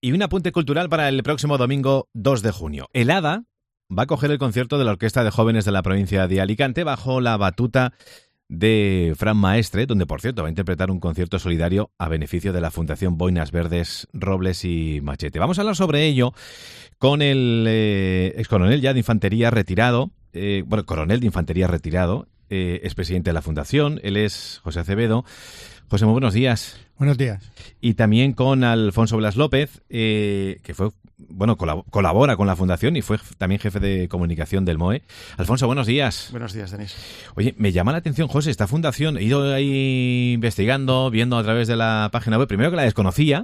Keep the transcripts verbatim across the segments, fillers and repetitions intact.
Y un apunte cultural para el próximo domingo dos de junio. El Hada va a coger el concierto de la Orquesta de Jóvenes de la provincia de Alicante bajo la batuta de Fran Maestre, donde, por cierto, va a interpretar un concierto solidario a beneficio de la Fundación Boinas Verdes, Robles y Machete. Vamos a hablar sobre ello con el eh, excoronel ya de Infantería retirado, eh, bueno, coronel de Infantería retirado, eh, expresidente de la Fundación. Él es José Acevedo. José, muy buenos días. Buenos días. Y también con Alfonso Blas López, eh, que fue, bueno, colab- colabora con la Fundación y fue también jefe de comunicación del M O E. Alfonso, buenos días. Buenos días, Denis. Oye, me llama la atención, José, esta fundación, he ido ahí investigando, viendo a través de la página web, primero que la desconocía,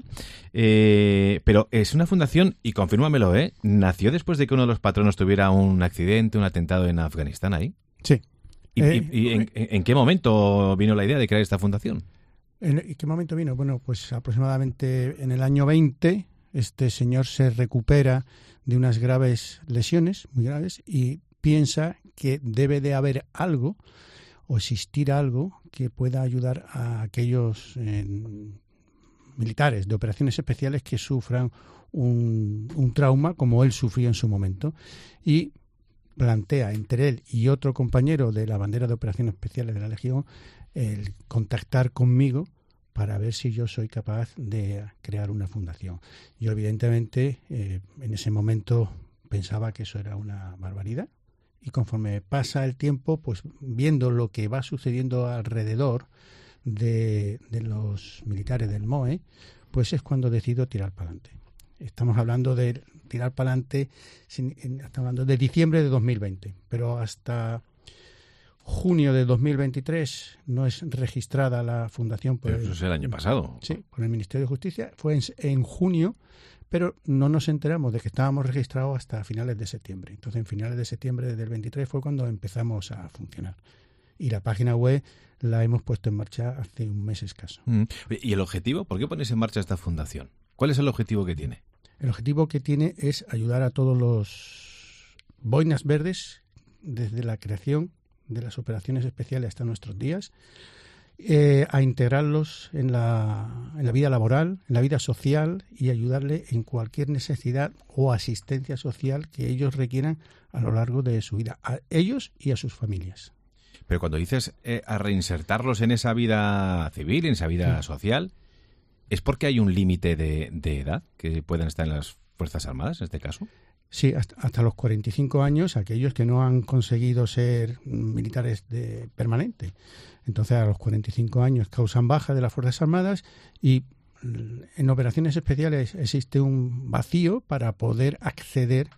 eh, pero es una fundación, y confírmamelo, ¿eh? Nació después de que uno de los patronos tuviera un accidente, un atentado en Afganistán ahí. Sí. ¿Y, Eh, y- y en, en qué momento vino la idea de crear esta fundación? ¿En qué momento vino? Bueno, pues aproximadamente en el año veinte este señor se recupera de unas graves lesiones, muy graves, y piensa que debe de haber algo o existir algo que pueda ayudar a aquellos eh, militares de operaciones especiales que sufran un, un trauma como él sufrió en su momento. Y plantea entre él y otro compañero de la bandera de operaciones especiales de la Legión el contactar conmigo para ver si yo soy capaz de crear una fundación. Yo evidentemente eh, en ese momento pensaba que eso era una barbaridad, y conforme pasa el tiempo, pues viendo lo que va sucediendo alrededor de, de los militares del M O E, pues es cuando decido tirar para adelante. Estamos hablando de tirar para adelante, estamos hablando de diciembre de dos mil veinte, pero hasta junio de dos mil veintitrés no es registrada la fundación por Pero eso el, es el año pasado. sí, por el Ministerio de Justicia. Fue en, en junio, pero no nos enteramos de que estábamos registrados hasta finales de septiembre. Entonces, en finales de septiembre del veintitrés fue cuando empezamos a funcionar. Y la página web la hemos puesto en marcha hace un mes escaso. Mm. ¿Y el objetivo? ¿Por qué ponéis en marcha esta fundación? ¿Cuál es el objetivo que tiene? El objetivo que tiene es ayudar a todos los boinas verdes desde la creación de las operaciones especiales hasta nuestros días, eh, a integrarlos en la, en la vida laboral, en la vida social, y ayudarle en cualquier necesidad o asistencia social que ellos requieran a lo largo de su vida, a ellos y a sus familias. Pero cuando dices eh, a reinsertarlos en esa vida civil, en esa vida Sí. social, ¿es porque hay un límite de, de edad que puedan estar en las Fuerzas Armadas, en este caso? Sí, hasta, hasta los cuarenta y cinco años, aquellos que no han conseguido ser militares de permanente. Entonces, a los cuarenta y cinco años causan baja de las Fuerzas Armadas, y en operaciones especiales existe un vacío para poder acceder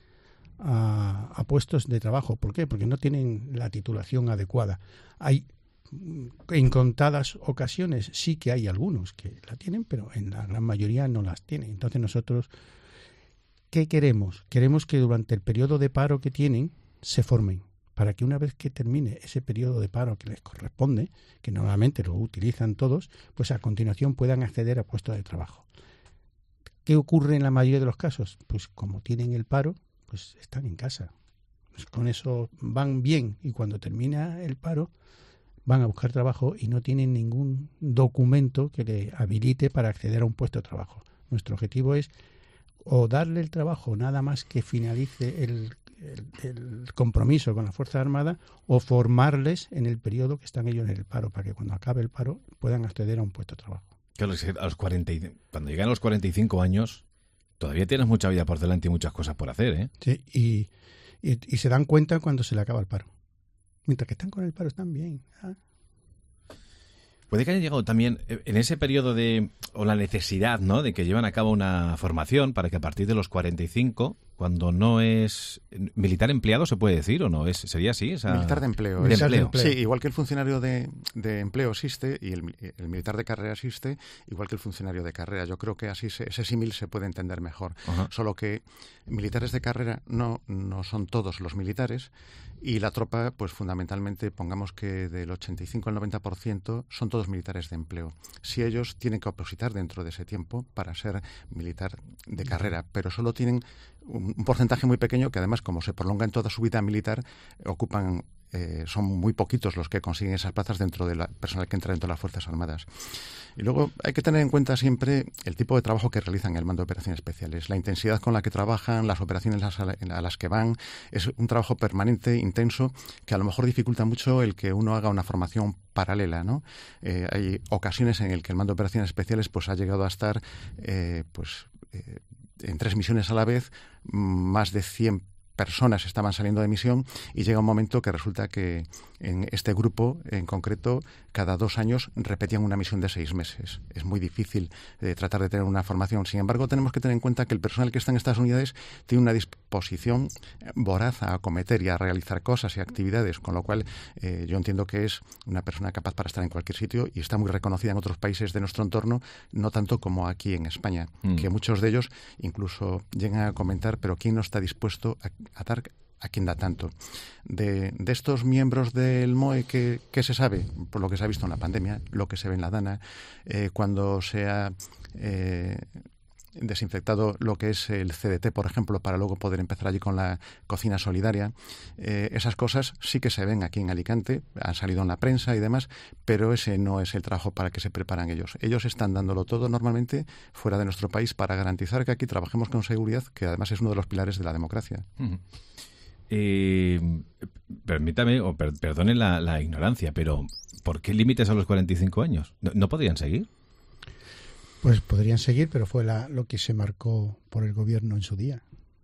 a, a puestos de trabajo. ¿Por qué? Porque no tienen la titulación adecuada. Hay en contadas ocasiones, sí que hay algunos que la tienen, pero en la gran mayoría no las tienen. Entonces nosotros, ¿qué queremos? Queremos que durante el periodo de paro que tienen se formen, para que una vez que termine ese periodo de paro que les corresponde, que normalmente lo utilizan todos, pues a continuación puedan acceder a puestos de trabajo. ¿Qué ocurre en la mayoría de los casos? Pues como tienen el paro, pues están en casa. Pues con eso van bien, y cuando termina el paro van a buscar trabajo y no tienen ningún documento que le habilite para acceder a un puesto de trabajo. Nuestro objetivo es o darle el trabajo nada más que finalice el, el, el compromiso con la Fuerza Armada, o formarles en el periodo que están ellos en el paro, para que cuando acabe el paro puedan acceder a un puesto de trabajo. Claro, a los cuarenta, cuando llegan a los cuarenta y cinco años, todavía tienes mucha vida por delante y muchas cosas por hacer, ¿eh? Sí, y, y, y se dan cuenta cuando se le acaba el paro. Mientras que están con el paro están bien. ¿Ah? Puede que haya llegado también en ese periodo de, o la necesidad, ¿no?, de que llevan a cabo una formación para que a partir de los cuarenta y cinco, cuando no es militar empleado, ¿se puede decir o no? ¿Es, ¿Sería así? Esa... Militar de empleo. De es, empleo. empleo. Sí, igual que el funcionario de, de empleo existe y el, el militar de carrera existe, igual que el funcionario de carrera. Yo creo que así se, ese símil se puede entender mejor. Uh-huh. Solo que militares de carrera no, no son todos los militares, y la tropa, pues fundamentalmente, pongamos que del ochenta y cinco al noventa por ciento son todos militares de empleo. Si ellos tienen que opositar dentro de ese tiempo para ser militar de carrera, pero solo tienen un porcentaje muy pequeño que, además, como se prolonga en toda su vida militar, ocupan eh, son muy poquitos los que consiguen esas plazas dentro del personal que entra dentro de las Fuerzas Armadas. Y luego hay que tener en cuenta siempre el tipo de trabajo que realizan en el Mando de Operaciones Especiales, la intensidad con la que trabajan, las operaciones a las que van. Es un trabajo permanente, intenso, que a lo mejor dificulta mucho el que uno haga una formación paralela, ¿no? Eh, hay ocasiones en las que el Mando de Operaciones Especiales pues ha llegado a estar eh, pues eh, en tres misiones a la vez, más de cien personas estaban saliendo de misión, y llega un momento que resulta que en este grupo en concreto cada dos años repetían una misión de seis meses. Es muy difícil eh, tratar de tener una formación. Sin embargo, tenemos que tener en cuenta que el personal que está en estas unidades tiene una disposición voraz a acometer y a realizar cosas y actividades, con lo cual eh, yo entiendo que es una persona capaz para estar en cualquier sitio y está muy reconocida en otros países de nuestro entorno, no tanto como aquí en España, mm. que muchos de ellos incluso llegan a comentar, pero ¿quién no está dispuesto a, a dar a quien da tanto? De, de estos miembros del M O E, ¿qué, ¿qué se sabe? Por lo que se ha visto en la pandemia, lo que se ve en la DANA, eh, cuando se ha eh, desinfectado lo que es el C D T, por ejemplo, para luego poder empezar allí con la cocina solidaria. Eh, esas cosas sí que se ven aquí en Alicante, han salido en la prensa y demás, pero ese no es el trabajo para que se preparan ellos. Ellos están dándolo todo normalmente fuera de nuestro país para garantizar que aquí trabajemos con seguridad, que además es uno de los pilares de la democracia. Uh-huh. Eh, permítame, o per, perdone la, la ignorancia, pero ¿por qué límites a los cuarenta y cinco años? ¿No, no podrían seguir? Pues podrían seguir, pero fue la, lo que se marcó por el gobierno en su día.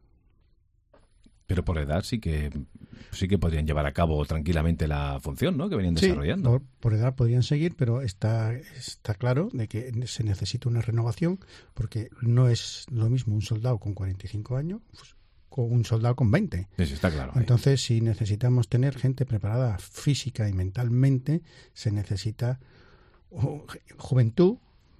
Pero por edad sí que sí que podrían llevar a cabo tranquilamente la función, ¿no?, que venían desarrollando. Sí, por, por edad podrían seguir, pero está, está claro de que se necesita una renovación, porque no es lo mismo un soldado con cuarenta y cinco años con un soldado con veinte. Sí, sí, está claro. Entonces, si necesitamos tener gente preparada física y mentalmente, se necesita juventud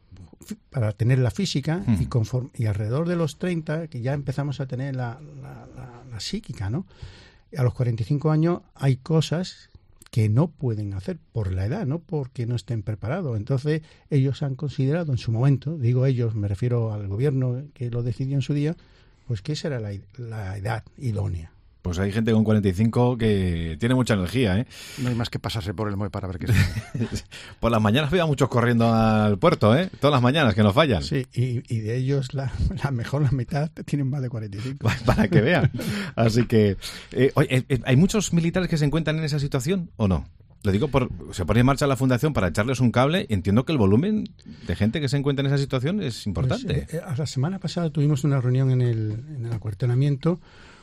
para tener la física, mm. y, conforme, y alrededor de los treinta, que ya empezamos a tener la, la, la, la psíquica, ¿no? A los cuarenta y cinco años hay cosas que no pueden hacer por la edad, no porque no estén preparados. Entonces, ellos han considerado en su momento, digo ellos, me refiero al gobierno que lo decidió en su día, pues que esa era la, la edad idónea. Pues hay gente con cuarenta y cinco que tiene mucha energía, ¿eh? No hay más que pasarse por el M O E para ver qué es. Por las mañanas veo a muchos corriendo al puerto, ¿eh? Todas las mañanas, que no fallan. Sí, y, y de ellos la, la mejor la mitad tienen más de cuarenta y cinco. Para que vean. Así que, eh, oye, ¿hay muchos militares que se encuentran en esa situación o no? Lo digo, por, se pone en marcha la fundación para echarles un cable. Entiendo que el volumen de gente que se encuentra en esa situación es importante. Pues, eh, la semana pasada tuvimos una reunión en el, en el acuartelamiento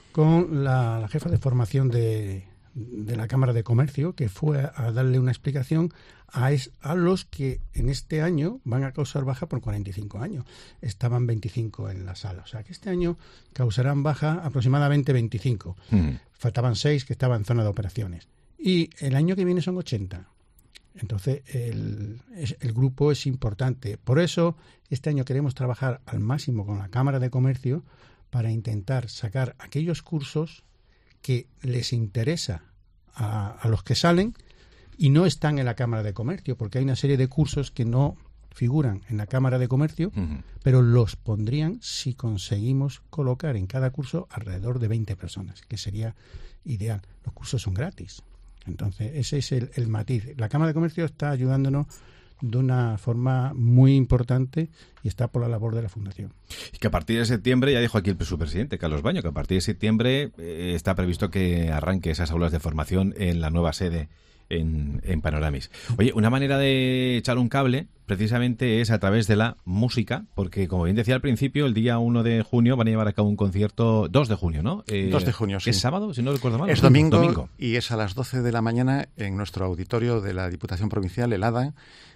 con la, la jefa de formación de, de la Cámara de Comercio, que fue a darle una explicación a, es, a los que en este año van a causar baja por cuarenta y cinco años. Estaban veinticinco en la sala. O sea, que este año causarán baja aproximadamente veinticinco. Mm. Faltaban seis que estaban en zona de operaciones. Y el año que viene son ochenta. Entonces, el, el grupo es importante. Por eso, este año queremos trabajar al máximo con la Cámara de Comercio para intentar sacar aquellos cursos que les interesa a, a los que salen y no están en la Cámara de Comercio, porque hay una serie de cursos que no figuran en la Cámara de Comercio, uh-huh. pero los pondrían si conseguimos colocar en cada curso alrededor de veinte personas, que sería ideal. Los cursos son gratis. Entonces, ese es el, el matiz. La Cámara de Comercio está ayudándonos de una forma muy importante y está por la labor de la Fundación. Y que a partir de septiembre, ya dijo aquí el subpresidente Carlos Baño, que a partir de septiembre eh, está previsto que arranque esas aulas de formación en la nueva sede en, en Panoramis. Oye, una manera de echar un cable precisamente es a través de la música, porque como bien decía al principio, el día uno de junio van a llevar a cabo un concierto, dos de junio, ¿no? Eh, dos de junio, sí. ¿Es sábado, si no recuerdo mal? Es domingo, domingo y es a las doce de la mañana en nuestro auditorio de la Diputación Provincial, el ADA.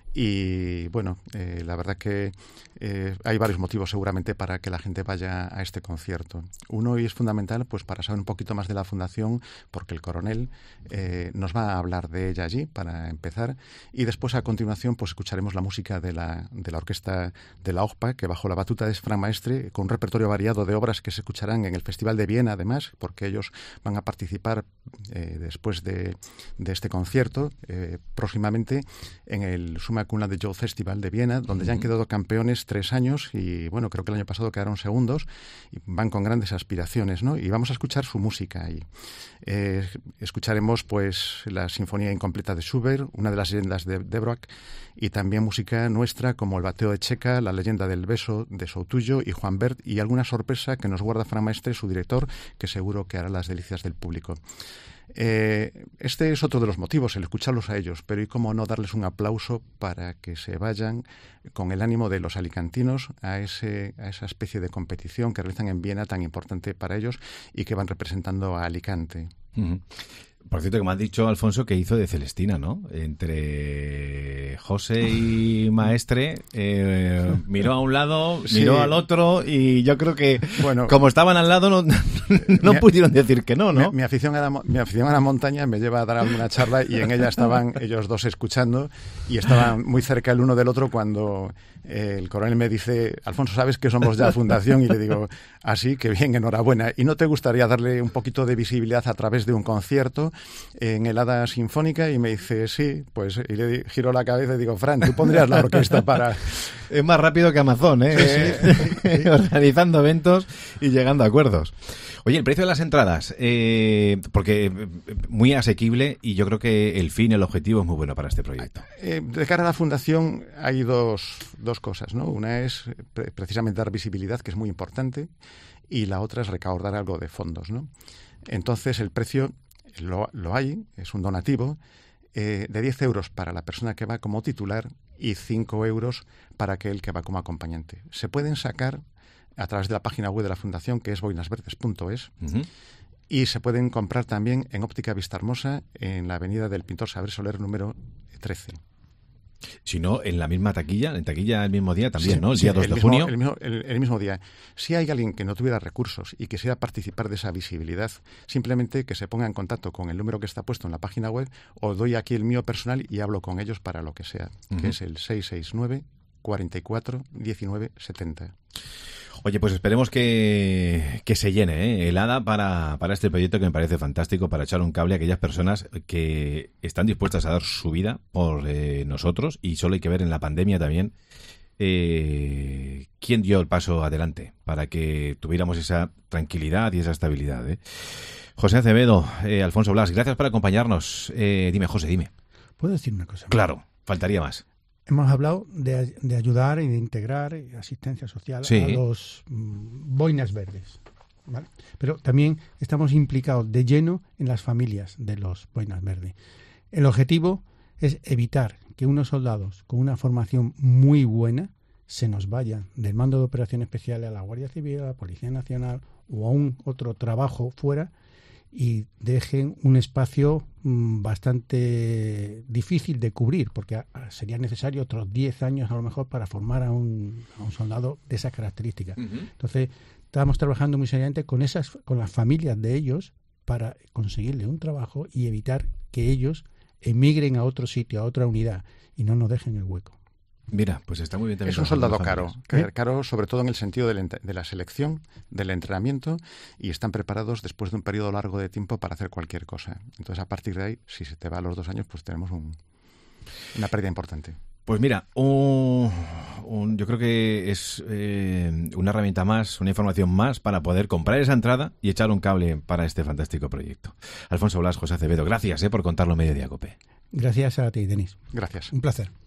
Y bueno, eh, la verdad que eh, hay varios motivos seguramente para que la gente vaya a este concierto. Uno, y es fundamental, pues para saber un poquito más de la Fundación, porque el coronel eh, nos va a hablar de ella allí, para empezar, y después a continuación pues escucharemos la música de la, de la orquesta de la O G P A, que bajo la batuta de Fran Maestre, con un repertorio variado de obras que se escucharán en el Festival de Viena, además, porque ellos van a participar eh, después de, de este concierto, eh, próximamente en el Summa Cuna de Joe Festival de Viena, donde uh-huh. ya han quedado campeones tres años y, bueno, creo que el año pasado quedaron segundos y van con grandes aspiraciones, ¿no? Y vamos a escuchar su música ahí. Eh, escucharemos, pues, la Sinfonía Incompleta de Schubert, una de las leyendas de Dvořák, y también música nuestra como El Bateo de Checa, La Leyenda del Beso de Soutullo y Juan Bert, y alguna sorpresa que nos guarda Fran Maestre, su director, que seguro que hará las delicias del público. Eh, este es otro de los motivos, el escucharlos a ellos, pero y cómo no darles un aplauso para que se vayan con el ánimo de los alicantinos a, ese, a esa especie de competición que realizan en Viena, tan importante para ellos, y que van representando a Alicante. Uh-huh. Por cierto, que me has dicho, Alfonso, que hizo de Celestina, ¿no? Entre José y Maestre, eh, miró a un lado, miró sí. al otro, y yo creo que, bueno, como estaban al lado, no, no mi, pudieron decir que no, ¿no? Mi, mi, afición a la, mi afición a la montaña me lleva a dar alguna charla, y en ella estaban ellos dos escuchando, y estaban muy cerca el uno del otro cuando eh, el coronel me dice: Alfonso, ¿sabes que somos ya fundación? Y le digo: así, que bien, enhorabuena. ¿Y no te gustaría darle un poquito de visibilidad a través de un concierto en el Hada Sinfónica? Y me dice: sí, pues, y le giro la cabeza y digo: Fran, tú pondrías la orquesta para... Es más rápido que Amazon, ¿eh? Sí, sí, sí. Organizando eventos y llegando a acuerdos. Oye, el precio de las entradas, eh, porque muy asequible, y yo creo que el fin, el objetivo es muy bueno para este proyecto. Eh, de cara a la fundación hay dos, dos cosas, ¿no? Una es pre- precisamente dar visibilidad, que es muy importante, y la otra es recaudar algo de fondos, ¿no? Entonces el precio lo, lo hay, es un donativo, eh, de diez euros para la persona que va como titular y cinco euros para aquel que va como acompañante. Se pueden sacar a través de la página web de la Fundación, que es boinas verdes punto es, uh-huh. y se pueden comprar también en Óptica Vista Hermosa, en la avenida del Pintor Saber Soler número trece. Si no, en la misma taquilla, en taquilla el mismo día también, sí, ¿no? El sí, día dos el de mismo, junio. El mismo, el, el mismo día. Si hay alguien que no tuviera recursos y quisiera participar de esa visibilidad, simplemente que se ponga en contacto con el número que está puesto en la página web, o doy aquí el mío personal y hablo con ellos para lo que sea, uh-huh. que es el seis seis nueve, cuarenta y cuatro, diecinueve, setenta. Oye, pues esperemos que, que se llene, ¿eh? el Hada para, para este proyecto, que me parece fantástico, para echar un cable a aquellas personas que están dispuestas a dar su vida por eh, nosotros, y solo hay que ver en la pandemia también eh, quién dio el paso adelante para que tuviéramos esa tranquilidad y esa estabilidad, ¿eh? José Acevedo, eh, Alfonso Blas, gracias por acompañarnos. Eh, dime, José, dime. ¿Puedo decir una cosa? Claro, faltaría más. Hemos hablado de, de ayudar y de integrar asistencia social sí. a los mm, boinas verdes, ¿vale? Pero también estamos implicados de lleno en las familias de los boinas verdes. El objetivo es evitar que unos soldados con una formación muy buena se nos vayan del Mando de Operaciones Especiales a la Guardia Civil, a la Policía Nacional o a un otro trabajo fuera, y dejen un espacio mmm, bastante difícil de cubrir, porque a, a, sería necesario otros diez años a lo mejor para formar a un, a un soldado de esas características. Uh-huh. Entonces, estamos trabajando muy seriamente con esas, con las familias de ellos, para conseguirle un trabajo y evitar que ellos emigren a otro sitio, a otra unidad, y no nos dejen el hueco. Mira, pues está muy bien también. Es un soldado caro, ¿Eh? caro sobre todo en el sentido de, de la selección, del entrenamiento, y están preparados después de un periodo largo de tiempo para hacer cualquier cosa. Entonces, a partir de ahí, si se te va a los dos años, pues tenemos un, una pérdida importante. Pues mira, un, un, yo creo que es eh, una herramienta más, una información más para poder comprar esa entrada y echar un cable para este fantástico proyecto. Alfonso Blas, José Acevedo, gracias eh, por contarlo en Mediodía Cope. Gracias a ti, Denis. Gracias. Un placer.